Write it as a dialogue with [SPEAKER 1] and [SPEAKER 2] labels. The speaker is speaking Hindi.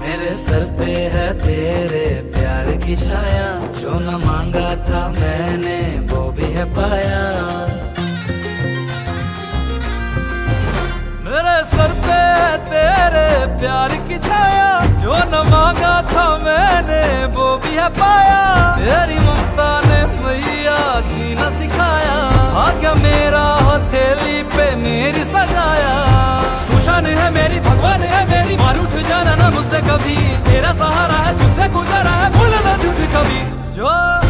[SPEAKER 1] मेरे सर पे है तेरे प्यार की छाया, जो न मांगा था मैंने वो भी है पाया। मेरे सर पे है तेरे प्यार की छाया, जो न मांगा था मैंने वो भी है पाया। तेरी ममता ने मैया जीना सिखाया, भाग्य मेरा हथेली पे मेरी सजाया। तू शान है मेरी, भगवान है मेरी, मार उठ जाना ना मुझसे कभी। तेरा सहारा है, तुझसे गुजारा है, बोलना झूठ कभी। जो